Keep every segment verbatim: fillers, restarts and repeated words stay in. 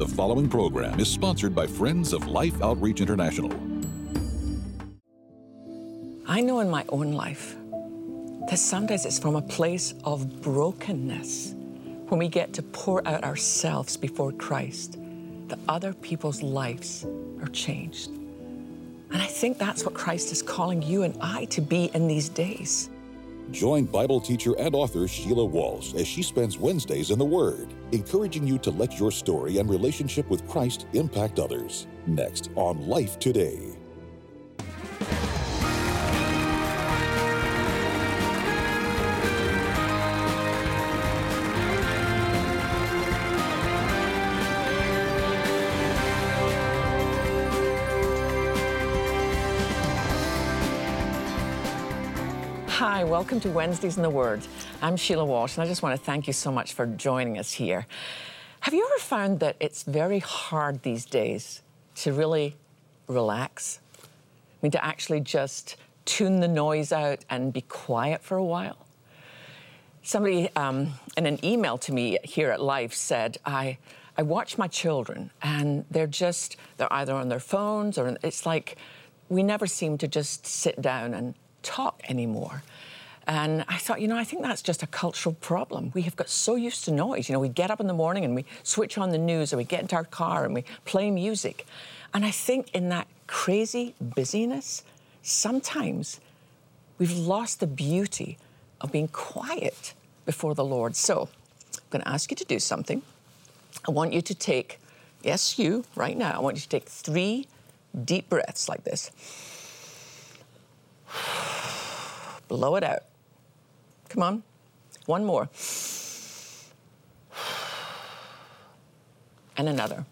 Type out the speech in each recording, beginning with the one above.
The following program is sponsored by Friends of Life Outreach International. I know in my own life that sometimes it's from a place of brokenness when we get to pour out ourselves before Christ that other people's lives are changed. And I think that's what Christ is calling you and I to be in these days. Join Bible teacher and author Sheila Walsh as she spends Wednesdays in the Word, encouraging you to let your story and relationship with Christ impact others. Next on Life Today. Hi, welcome to Wednesdays in the Word. I'm Sheila Walsh, and I just want to thank you so much for joining us here. Have you ever found that it's very hard these days to really relax? I mean, to actually just tune the noise out and be quiet for a while? Somebody um, in an email to me here at Life said, I, I watch my children, and they're just, they're either on their phones or it's like we never seem to just sit down and talk anymore. And I thought, you know, I think that's just a cultural problem. We have got so used to noise. You know, we get up in the morning and we switch on the news, or we get into our car and we play music. And I think in that crazy busyness, sometimes we've lost the beauty of being quiet before the Lord. So I'm going to ask you to do something. I want you to take, yes, you, right now, I want you to take three deep breaths like this. Blow it out. Come on. One more. And another.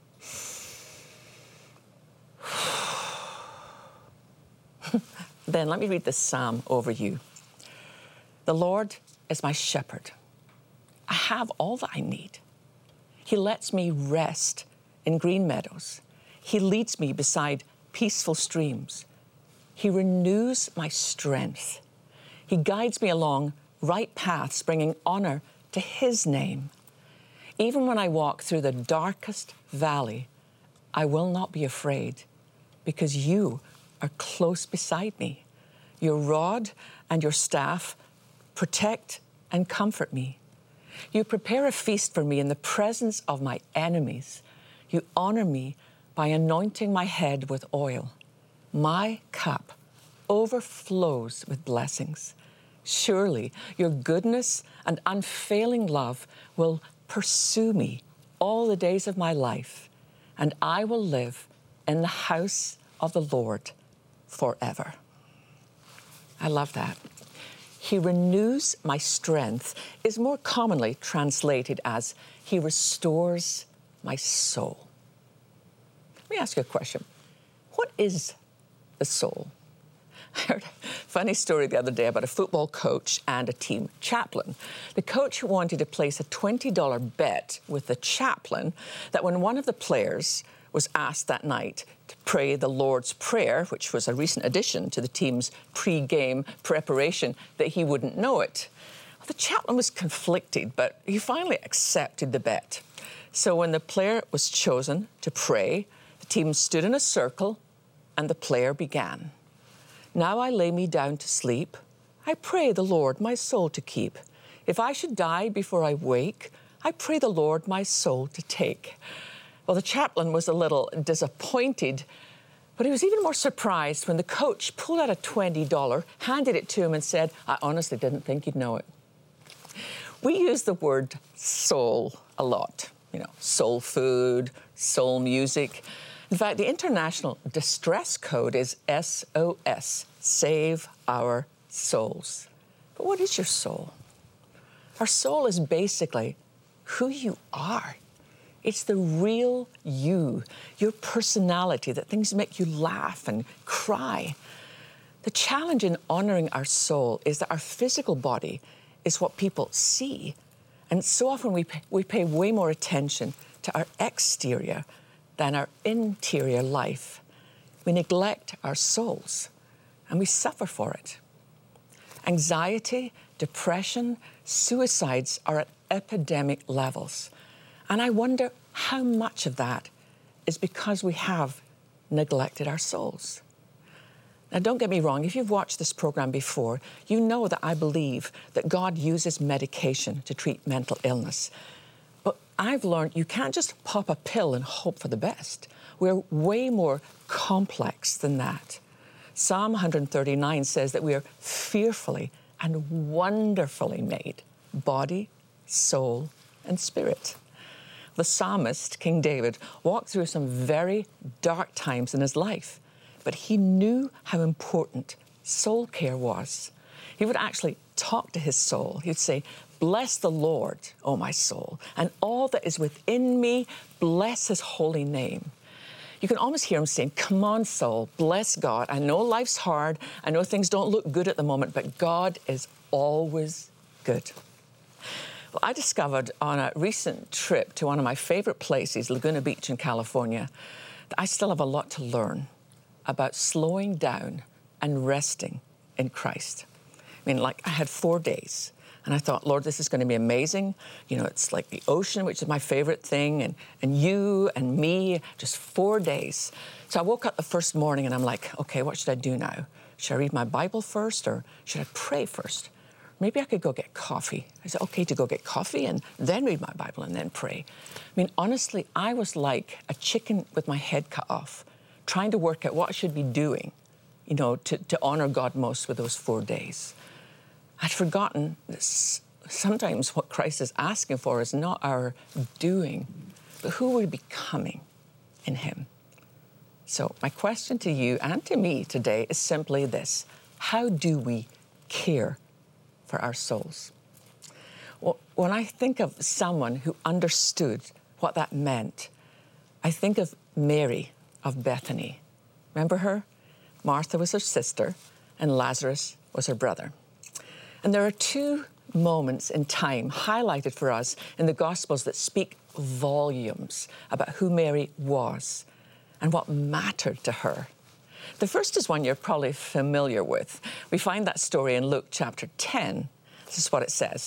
Then let me read this psalm over you. The Lord is my shepherd. I have all that I need. He lets me rest in green meadows. He leads me beside peaceful streams. He renews my strength. He guides me along right paths, bringing honor to His name. Even when I walk through the darkest valley, I will not be afraid, because you are close beside me. Your rod and your staff protect and comfort me. You prepare a feast for me in the presence of my enemies. You honor me by anointing my head with oil. My cup overflows with blessings. Surely your goodness and unfailing love will pursue me all the days of my life, and I will live in the house of the Lord forever. I love that. He renews my strength is more commonly translated as He restores my soul. Let me ask you a question. What is the soul? I heard a funny story the other day about a football coach and a team chaplain. The coach wanted to place a twenty dollars bet with the chaplain that when one of the players was asked that night to pray the Lord's Prayer, which was a recent addition to the team's pre-game preparation, that he wouldn't know it. Well, the chaplain was conflicted, but he finally accepted the bet. So when the player was chosen to pray, the team stood in a circle and the player began. Now I lay me down to sleep. I pray the Lord my soul to keep. If I should die before I wake, I pray the Lord my soul to take. Well, the chaplain was a little disappointed, but he was even more surprised when the coach pulled out a twenty dollars, handed it to him and said, I honestly didn't think you'd know it. We use the word soul a lot, you know, soul food, soul music. In fact, the International Distress Code is S O S, Save Our Souls. But what is your soul? Our soul is basically who you are. It's the real you, your personality, that things make you laugh and cry. The challenge in honoring our soul is that our physical body is what people see. And so often we pay, we pay way more attention to our exterior than our interior life. We neglect our souls, and we suffer for it. Anxiety, depression, suicides are at epidemic levels. And I wonder, how much of that is because we have neglected our souls. Now, don't get me wrong, if you've watched this program before, you know that I believe that God uses medication to treat mental illness. But I've learned you can't just pop a pill and hope for the best. We're way more complex than that. Psalm one thirty-nine says that we are fearfully and wonderfully made, body, soul, and spirit. The psalmist, King David, walked through some very dark times in his life, but he knew how important soul care was. He would actually talk to his soul. He'd say, "Bless the Lord, O my soul, and all that is within me, bless his holy name." You can almost hear him saying, "Come on, soul, bless God. I know life's hard. I know things don't look good at the moment, but God is always good." Well, I discovered on a recent trip to one of my favorite places, Laguna Beach in California, that I still have a lot to learn about slowing down and resting in Christ. I mean, like I had four days and I thought, Lord, this is going to be amazing. You know, it's like the ocean, which is my favorite thing, and, and you and me, just four days. So I woke up the first morning and I'm like, okay, what should I do now? Should I read my Bible first or should I pray first? Maybe I could go get coffee. I said, okay, to go get coffee and then read my Bible and then pray. I mean, honestly, I was like a chicken with my head cut off, trying to work out what I should be doing, you know, to, to honor God most with those four days. I'd forgotten that sometimes what Christ is asking for is not our doing, but who we're becoming in him. So my question to you and to me today is simply this: how do we care for our souls? Well, when I think of someone who understood what that meant, I think of Mary of Bethany. Remember her? Martha was her sister and Lazarus was her brother. And there are two moments in time highlighted for us in the Gospels that speak volumes about who Mary was and what mattered to her. The first is one you're probably familiar with. We find that story in Luke chapter ten. This is what it says.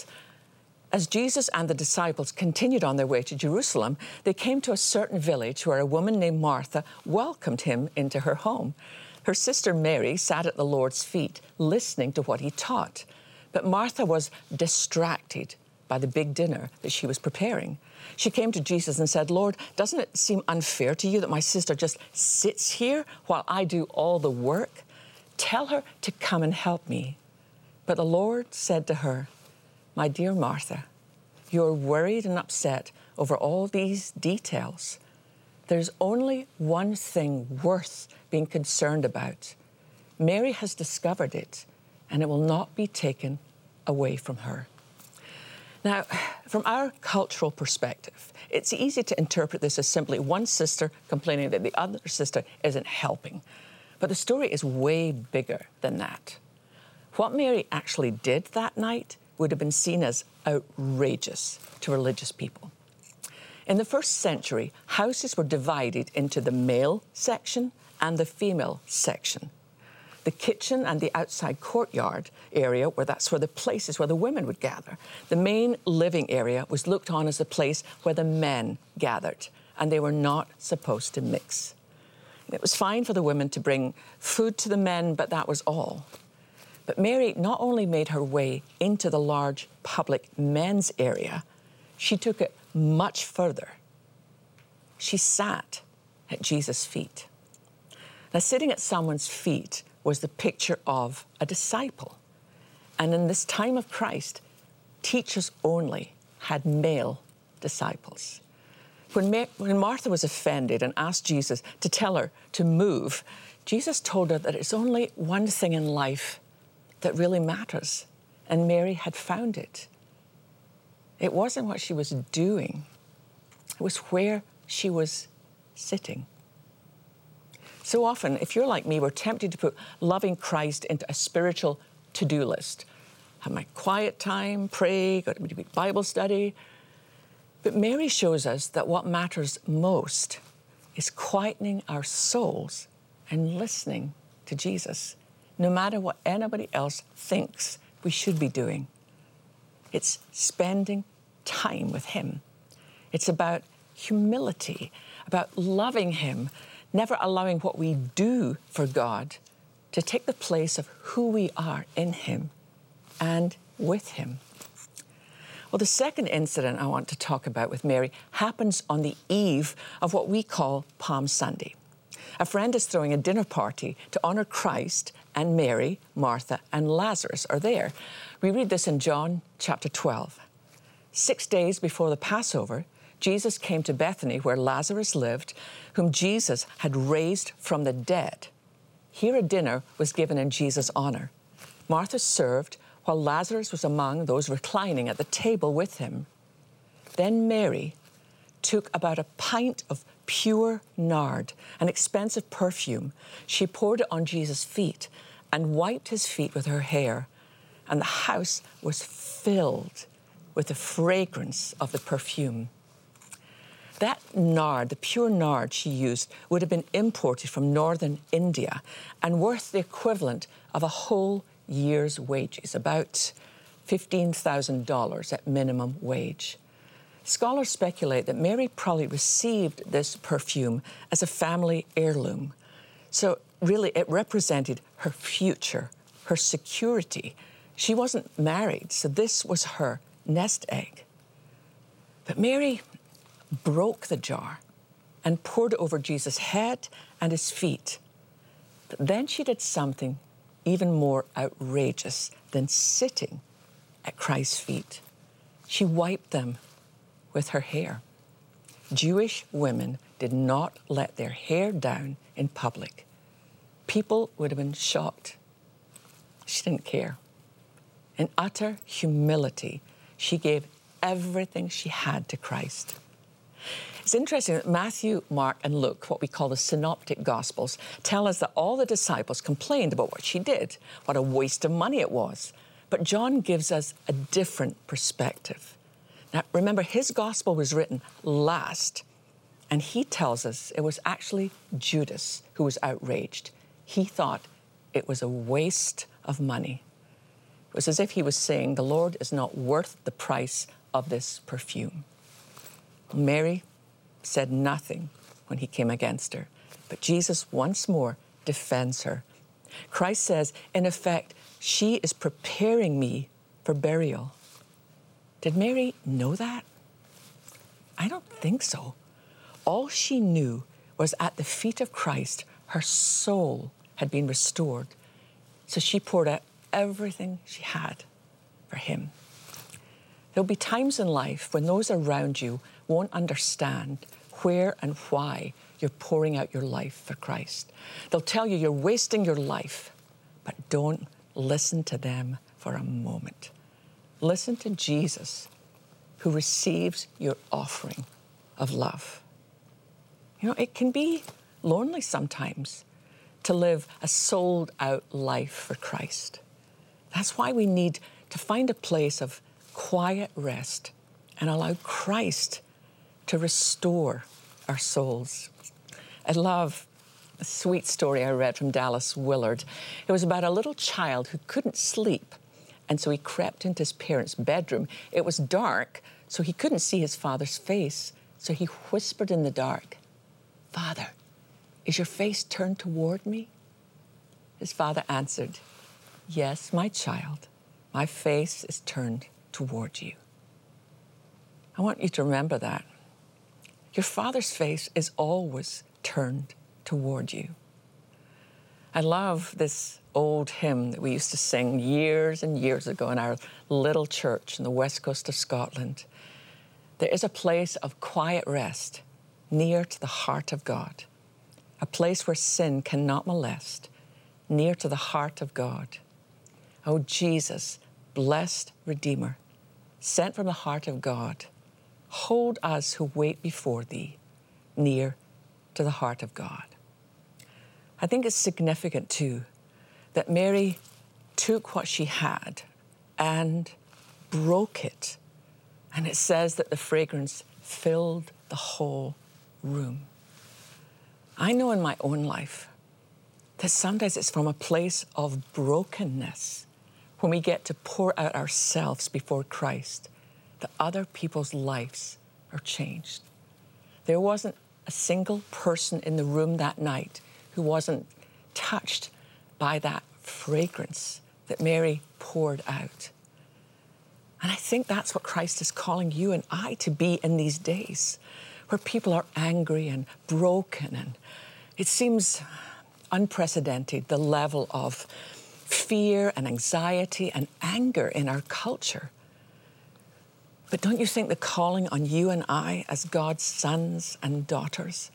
As Jesus and the disciples continued on their way to Jerusalem, they came to a certain village where a woman named Martha welcomed him into her home. Her sister Mary sat at the Lord's feet, listening to what he taught. But Martha was distracted by the big dinner that she was preparing. She came to Jesus and said, "Lord, doesn't it seem unfair to you that my sister just sits here while I do all the work? Tell her to come and help me." But the Lord said to her, "My dear Martha, you're worried and upset over all these details. There's only one thing worth being concerned about. Mary has discovered it, and it will not be taken away from her." Now, from our cultural perspective, it's easy to interpret this as simply one sister complaining that the other sister isn't helping. But the story is way bigger than that. What Mary actually did that night would have been seen as outrageous to religious people. In the first century, houses were divided into the male section and the female section. The kitchen and the outside courtyard area, where that's where the places where the women would gather. The main living area was looked on as the place where the men gathered, and they were not supposed to mix. It was fine for the women to bring food to the men, but that was all. But Mary not only made her way into the large public men's area, she took it much further. She sat at Jesus' feet. Now, sitting at someone's feet was the picture of a disciple. And in this time of Christ, teachers only had male disciples. When, Ma- when Martha was offended and asked Jesus to tell her to move, Jesus told her that it's only one thing in life that really matters, and Mary had found it. It wasn't what she was doing, it was where she was sitting. So often, if you're like me, we're tempted to put loving Christ into a spiritual to-do list. Have my quiet time, pray, go to Bible study. But Mary shows us that what matters most is quietening our souls and listening to Jesus, no matter what anybody else thinks we should be doing. It's spending time with him. It's about humility, about loving Him, never allowing what we do for God to take the place of who we are in Him and with Him. Well, the second incident I want to talk about with Mary happens on the eve of what we call Palm Sunday. A friend is throwing a dinner party to honor Christ, and Mary, Martha, and Lazarus are there. We read this in John chapter twelve. Six days before the Passover, Jesus came to Bethany, where Lazarus lived, whom Jesus had raised from the dead. Here a dinner was given in Jesus' honor. Martha served, while Lazarus was among those reclining at the table with him. Then Mary took about a pint of pure nard, an expensive perfume. She poured it on Jesus' feet and wiped his feet with her hair, and the house was filled with the fragrance of the perfume. That nard, the pure nard she used, would have been imported from northern India and worth the equivalent of a whole year's wages, about fifteen thousand dollars at minimum wage. Scholars speculate that Mary probably received this perfume as a family heirloom. So really it represented her future, her security. She wasn't married, so this was her nest egg. But Mary broke the jar and poured it over Jesus' head and his feet. But then she did something even more outrageous than sitting at Christ's feet. She wiped them with her hair. Jewish women did not let their hair down in public. People would have been shocked. She didn't care. In utter humility, she gave everything she had to Christ. It's interesting that Matthew, Mark, and Luke, what we call the synoptic gospels, tell us that all the disciples complained about what she did, what a waste of money it was. But John gives us a different perspective. Now, remember, his gospel was written last, and he tells us it was actually Judas who was outraged. He thought it was a waste of money. It was as if he was saying, the Lord is not worth the price of this perfume. Mary said nothing when he came against her, but Jesus once more defends her. Christ says, in effect, she is preparing me for burial. Did Mary know that? I don't think so. All she knew was at the feet of Christ, her soul had been restored. So she poured out everything she had for him. There'll be times in life when those around you won't understand where and why you're pouring out your life for Christ. They'll tell you you're wasting your life, but don't listen to them for a moment. Listen to Jesus, who receives your offering of love. You know, it can be lonely sometimes to live a sold-out life for Christ. That's why we need to find a place of quiet rest and allow Christ to restore our souls. I love a sweet story I read from Dallas Willard. It was about a little child who couldn't sleep, and so he crept into his parents' bedroom. It was dark, so he couldn't see his father's face, so he whispered in the dark, "Father, is your face turned toward me?" His father answered, "Yes, my child, my face is turned toward you." I want you to remember that. Your Father's face is always turned toward you. I love this old hymn that we used to sing years and years ago in our little church in the west coast of Scotland. There is a place of quiet rest near to the heart of God, a place where sin cannot molest, near to the heart of God. Oh, Jesus, blessed Redeemer, sent from the heart of God, hold us who wait before thee near to the heart of God. I think it's significant, too, that Mary took what she had and broke it. And it says that the fragrance filled the whole room. I know in my own life that sometimes it's from a place of brokenness when we get to pour out ourselves before Christ, that other people's lives are changed. There wasn't a single person in the room that night who wasn't touched by that fragrance that Mary poured out. And I think that's what Christ is calling you and I to be in these days, where people are angry and broken, and it seems unprecedented, the level of fear and anxiety and anger in our culture. But don't you think the calling on you and I as God's sons and daughters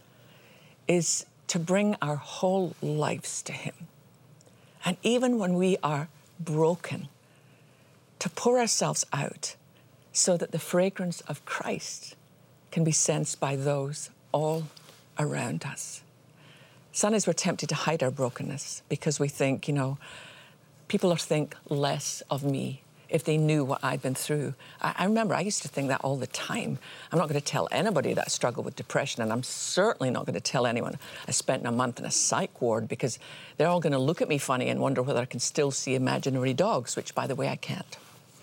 is to bring our whole lives to Him? And even when we are broken, to pour ourselves out so that the fragrance of Christ can be sensed by those all around us. Sometimes we're tempted to hide our brokenness because we think, you know, people will think less of me if they knew what I'd been through. I, I remember I used to think that all the time. I'm not going to tell anybody that I struggle with depression, and I'm certainly not going to tell anyone I spent a month in a psych ward, because they're all going to look at me funny and wonder whether I can still see imaginary dogs, which, by the way, I can't.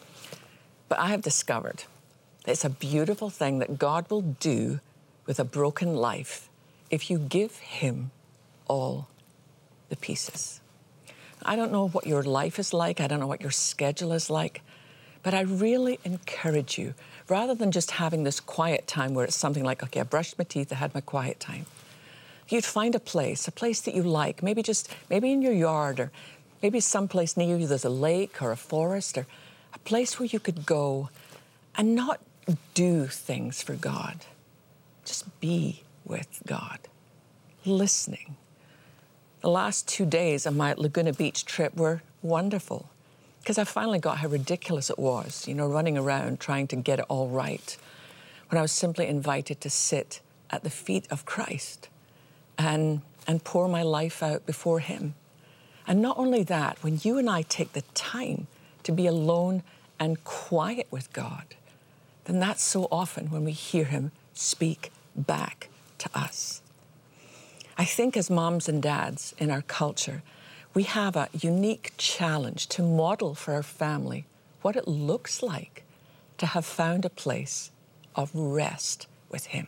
But I have discovered that it's a beautiful thing that God will do with a broken life if you give Him all the pieces. I don't know what your life is like. I don't know what your schedule is like. But I really encourage you, rather than just having this quiet time where it's something like, okay, I brushed my teeth, I had my quiet time, you'd find a place, a place that you like, maybe just, maybe in your yard, or maybe someplace near you there's a lake or a forest, or a place where you could go and not do things for God. Just be with God, listening. The last two days of my Laguna Beach trip were wonderful, because I finally got how ridiculous it was, you know, running around trying to get it all right, when I was simply invited to sit at the feet of Christ and, and pour my life out before Him. And not only that, when you and I take the time to be alone and quiet with God, then that's so often when we hear Him speak back to us. I think as moms and dads in our culture, we have a unique challenge to model for our family what it looks like to have found a place of rest with Him.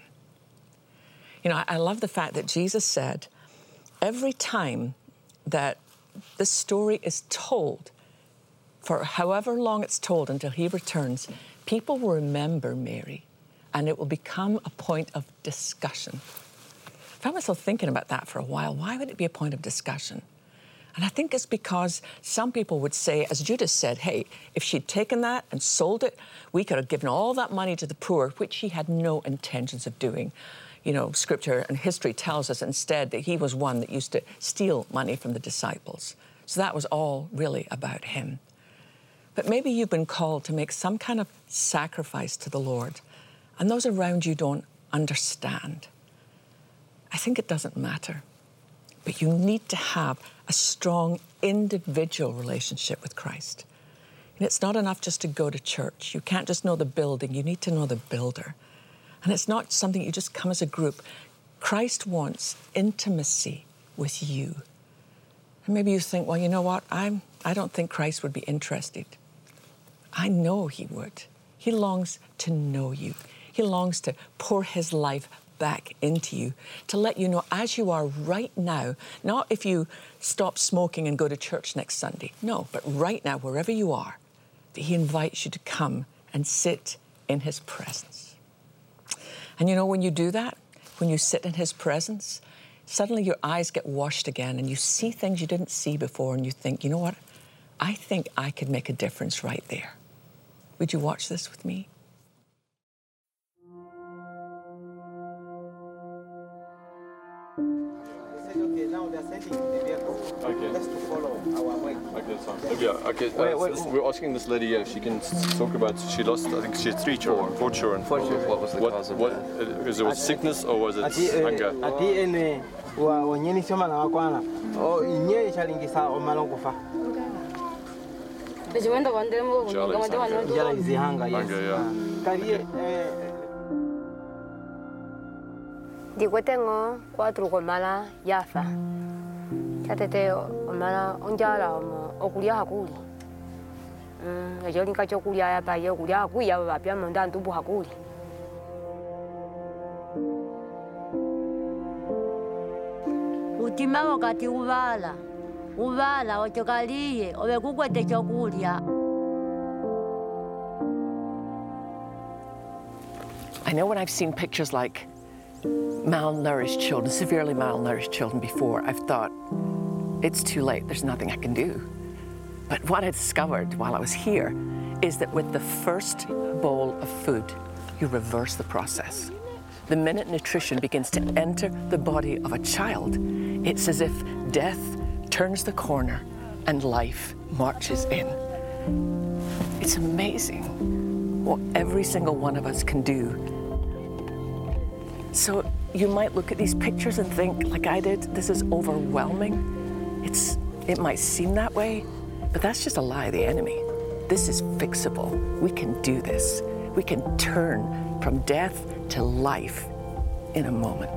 You know, I love the fact that Jesus said, every time that the story is told, for however long it's told until He returns, people will remember Mary, and it will become a point of discussion. I found myself thinking about that for a while. Why would it be a point of discussion? And I think it's because some people would say, as Judas said, hey, if she'd taken that and sold it, we could have given all that money to the poor, which He had no intentions of doing. You know, Scripture and history tells us instead that He was one that used to steal money from the disciples. So that was all really about Him. But maybe you've been called to make some kind of sacrifice to the Lord, and those around you don't understand. I think it doesn't matter, but you need to have a strong individual relationship with Christ. And it's not enough just to go to church. You can't just know the building, you need to know the builder. And it's not something you just come as a group. Christ wants intimacy with you. And maybe you think, well, you know what, I'm, I don't think Christ would be interested. I know He would. He longs to know you. He longs to pour His life back into you, to let you know as you are right now, not if you stop smoking and go to church next Sunday, no, but right now, wherever you are, that He invites you to come and sit in His presence. And you know, when you do that, when you sit in His presence, suddenly your eyes get washed again and you see things you didn't see before, and you think, you know what, I think I could make a difference right there. Would you watch this with me? Okay. Just to follow our way. Okay, that's fine. Yeah, okay. Uh, wait, wait, so this, we're asking this lady if she can talk about. She lost. I think she had three children, four children. Four children. What was the what, cause of what, that? Uh, because it was sickness or was it anger? Ati ene wa wanyeni soma na wakwana. O inye chalingisa o malongofa. Jala is Zihanga, yes. Anger, yeah. Kariye Digo tengo cuatro gomala yafa. Chatete omala onjala omo okulia hakuli. Mm, ejo linka chokulia ya pa yo kulia hakuya ba pya monda ntubu hakuli. utima wakati uvala uvala wachokalie obe kukwete chokulya. I know when I've seen pictures like malnourished children, severely malnourished children before, I've thought, it's too late, there's nothing I can do. But what I discovered while I was here is that with the first bowl of food, you reverse the process. The minute nutrition begins to enter the body of a child, it's as if death turns the corner and life marches in. It's amazing what every single one of us can do. So you might look at these pictures and think, like I did, this is overwhelming. It's, it might seem that way, but that's just a lie of the enemy. This is fixable. We can do this. We can turn from death to life in a moment.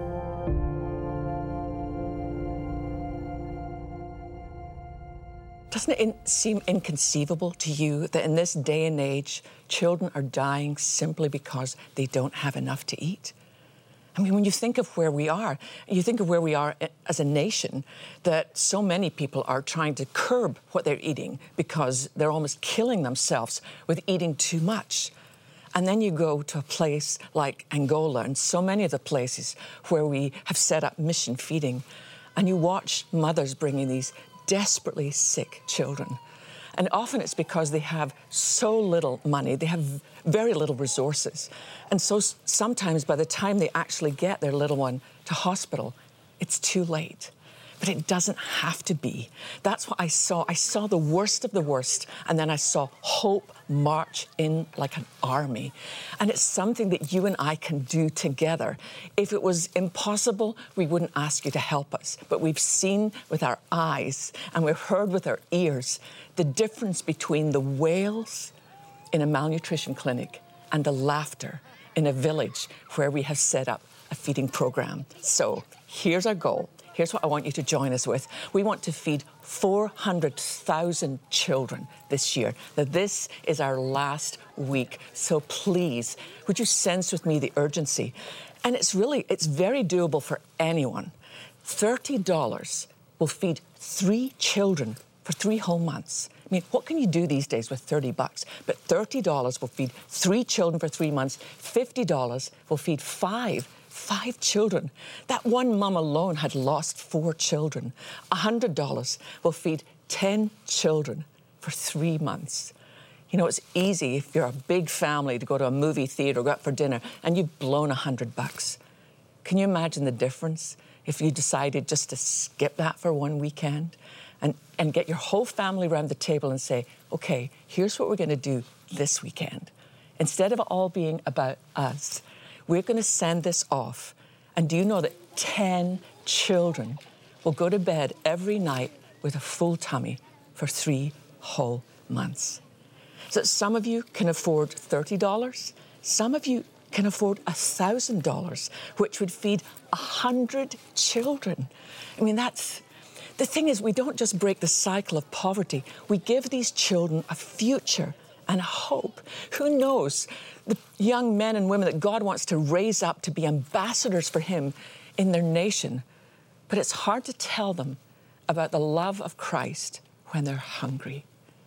Doesn't it in- seem inconceivable to you that in this day and age, children are dying simply because they don't have enough to eat? I mean, when you think of where we are, you think of where we are as a nation, that so many people are trying to curb what they're eating because they're almost killing themselves with eating too much. And then you go to a place like Angola and so many of the places where we have set up mission feeding, and you watch mothers bringing these desperately sick children. And often it's because they have so little money, they have very little resources. And so sometimes by the time they actually get their little one to hospital, it's too late. But it doesn't have to be. That's what I saw. I saw the worst of the worst, and then I saw hope march in like an army. And it's something that you and I can do together. If it was impossible, we wouldn't ask you to help us. But we've seen with our eyes and we've heard with our ears the difference between the wails in a malnutrition clinic and the laughter in a village where we have set up a feeding program. So here's our goal. Here's what I want you to join us with. We want to feed four hundred thousand children this year. Now, this is our last week, so please, would you sense with me the urgency? And it's really, it's very doable for anyone. thirty dollars will feed three children for three whole months. I mean, what can you do these days with thirty bucks? But thirty dollars will feed three children for three months. fifty dollars will feed five Five children. That one mom alone had lost four children. one hundred dollars will feed ten children for three months. You know, it's easy if you're a big family to go to a movie theater or go out for dinner and you've blown one hundred bucks. Can you imagine the difference if you decided just to skip that for one weekend and, and get your whole family around the table and say, okay, here's what we're going to do this weekend. Instead of it all being about us, we're going to send this off. And do you know that ten children will go to bed every night with a full tummy for three whole months? So some of you can afford thirty dollars. Some of you can afford one thousand dollars, which would feed one hundred children. I mean, that's... The thing is, we don't just break the cycle of poverty. We give these children a future and hope. Who knows, the young men and women that God wants to raise up to be ambassadors for Him in their nation. But it's hard to tell them about the love of Christ when they're hungry.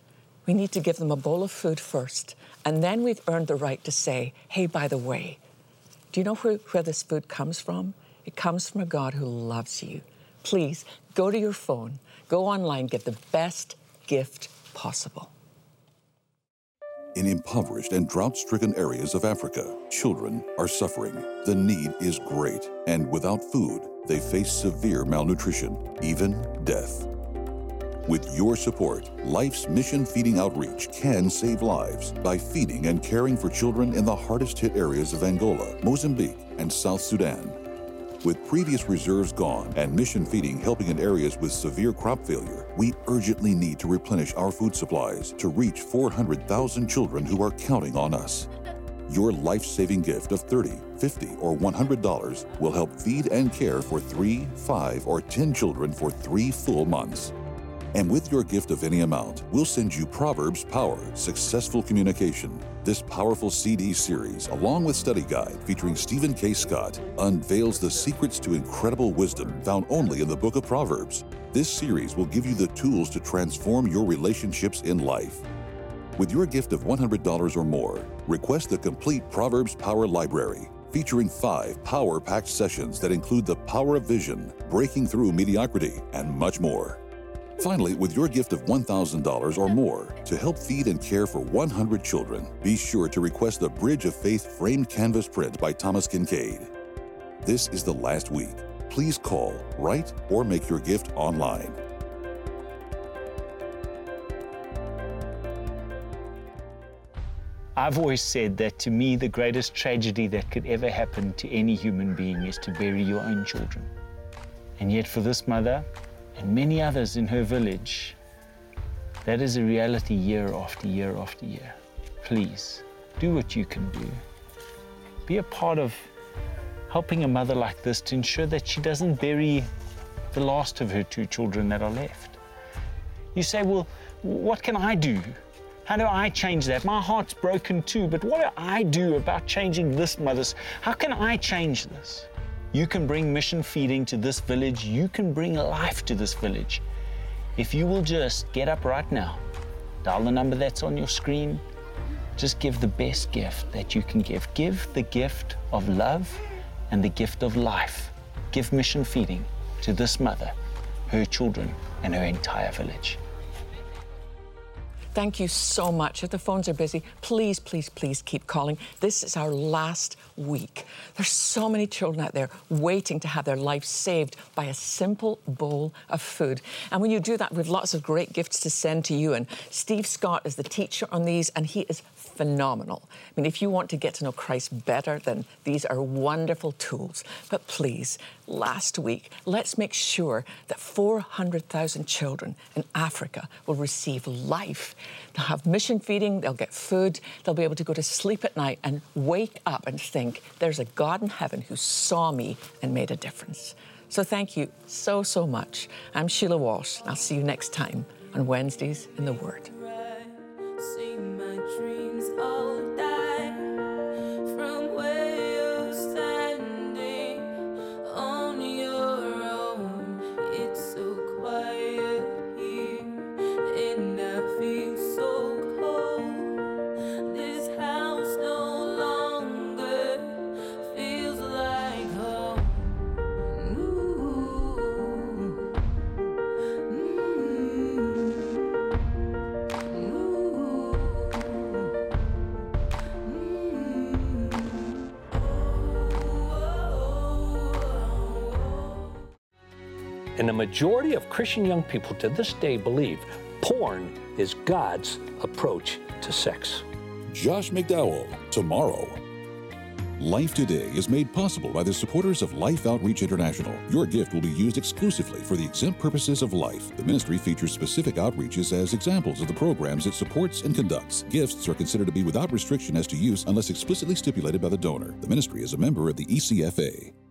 We need to give them a bowl of food first, and then we've earned the right to say, hey, by the way, do you know where, where this food comes from? It comes from a God who loves you. Please, go to your phone, go online, get the best gift possible. In impoverished and drought-stricken areas of Africa, children are suffering. The need is great, and without food, they face severe malnutrition, even death. With your support, Life's Mission Feeding Outreach can save lives by feeding and caring for children in the hardest-hit areas of Angola, Mozambique, and South Sudan. With previous reserves gone and mission feeding helping in areas with severe crop failure, we urgently need to replenish our food supplies to reach four hundred thousand children who are counting on us. Your life-saving gift of thirty dollars, fifty dollars, or one hundred dollars will help feed and care for three, five, or ten children for three full months. And with your gift of any amount, we'll send you Proverbs Power, Successful Communication. This powerful C D series, along with study guide featuring Stephen K. Scott, unveils the secrets to incredible wisdom found only in the book of Proverbs. This series will give you the tools to transform your relationships in life. With your gift of one hundred dollars or more, request the complete Proverbs Power Library, featuring five power-packed sessions that include the power of vision, breaking through mediocrity, and much more. Finally, with your gift of one thousand dollars or more to help feed and care for one hundred children, be sure to request the Bridge of Faith framed canvas print by Thomas Kincaid. This is the last week. Please call, write, or make your gift online. I've always said that to me, the greatest tragedy that could ever happen to any human being is to bury your own children. And yet for this mother, and many others in her village, that is a reality year after year after year. Please, do what you can do. Be a part of helping a mother like this to ensure that she doesn't bury the last of her two children that are left. You say, well, what can I do? How do I change that? My heart's broken too, but what do I do about changing this mother's? How can I change this? You can bring mission feeding to this village. You can bring life to this village. If you will just get up right now, dial the number that's on your screen, just give the best gift that you can give. Give the gift of love and the gift of life. Give mission feeding to this mother, her children, and her entire village. Thank you so much. If the phones are busy, please, please, please keep calling. This is our last week. There's so many children out there waiting to have their life saved by a simple bowl of food. And when you do that, we have lots of great gifts to send to you. And Steve Scott is the teacher on these, and he is phenomenal. I mean, if you want to get to know Christ better, then these are wonderful tools. But please, last week, let's make sure that four hundred thousand children in Africa will receive life. They'll have mission feeding, they'll get food, they'll be able to go to sleep at night and wake up and think, there's a God in heaven who saw me and made a difference. So thank you so, so much. I'm Sheila Walsh, and I'll see you next time on Wednesdays in the Word. And the majority of Christian young people to this day believe porn is God's approach to sex. Josh McDowell, tomorrow. Life Today is made possible by the supporters of Life Outreach International. Your gift will be used exclusively for the exempt purposes of life. The ministry features specific outreaches as examples of the programs it supports and conducts. Gifts are considered to be without restriction as to use unless explicitly stipulated by the donor. The ministry is a member of the E C F A.